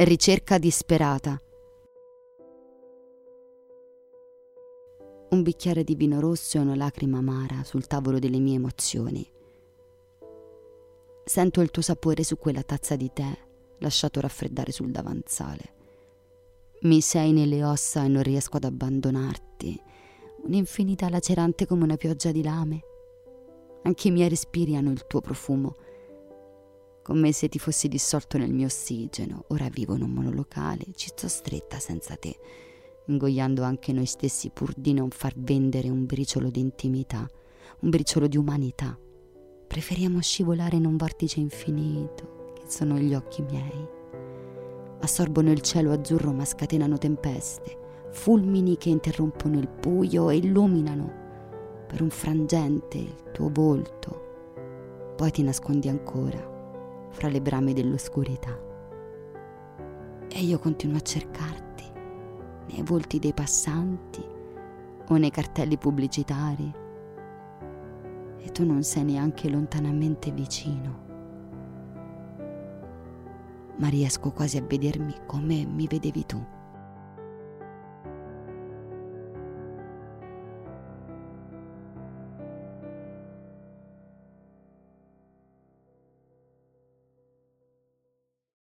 ricerca disperata. Un bicchiere di vino rosso e una lacrima amara sul tavolo delle mie emozioni. Sento il tuo sapore su quella tazza di tè lasciato raffreddare sul davanzale. Mi sei nelle ossa e non riesco ad abbandonarti. Un'infinità lacerante come una pioggia di lame. Anche i miei respiri hanno il tuo profumo, come se ti fossi dissolto nel mio ossigeno. Ora vivo in un monolocale, ci sto stretta senza te, ingoiando anche noi stessi pur di non far vendere un briciolo di intimità, un briciolo di umanità. Preferiamo scivolare in un vortice infinito, che sono gli occhi miei. Assorbono il cielo azzurro ma scatenano tempeste, fulmini che interrompono il buio e illuminano per un frangente il tuo volto. Poi ti nascondi ancora fra le brame dell'oscurità. E io continuo a cercarti nei volti dei passanti o nei cartelli pubblicitari, e tu non sei neanche lontanamente vicino, ma riesco quasi a vedermi come mi vedevi tu.